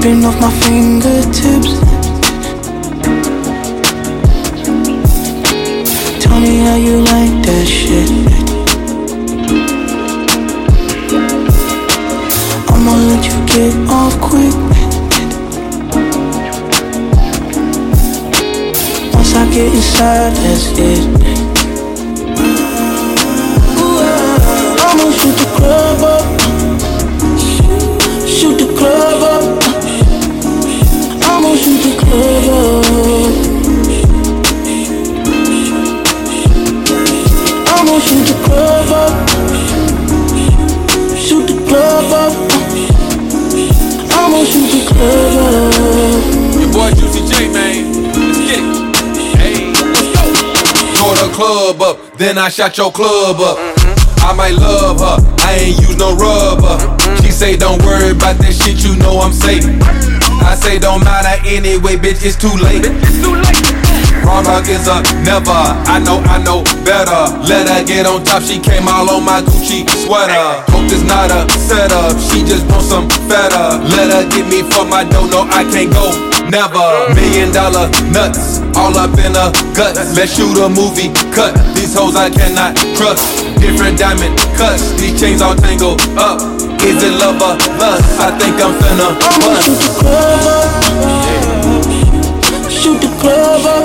dripping off my fingertips. Tell me how you like that shit. I'ma let you get off quick. Once I get inside, that's it. I'ma shoot the club up. Shoot the club up. I'ma shoot the club up. I'ma shoot the club up. Shoot the club up. I'ma shoot the club up. Your boy Juicy J, man. Let's get it. Hey, let's go. Tore the club up, then I shot your club up. I might love her, I ain't use no rubber. She say don't worry about that shit, you know I'm safe. I say don't matter anyway, bitch, it's too late. Wrong rock is a never, I know better. Let her get on top, she came all on my Gucci sweater. Hope this not a setup, she just wants some feta. Let her get me for my dough, no I can't go, never. $1 million nuts, all up in her guts. Let's shoot a movie, cut, these hoes I cannot trust. Different diamond cuts, these chains all tangled up. Is it love or lust? I think I'm finna bust. Shoot the club up.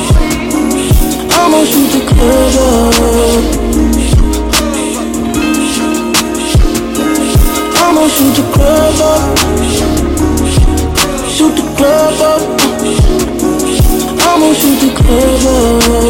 I'ma shoot the club up. I'ma shoot the club up. Shoot the club up. I'ma shoot the club up.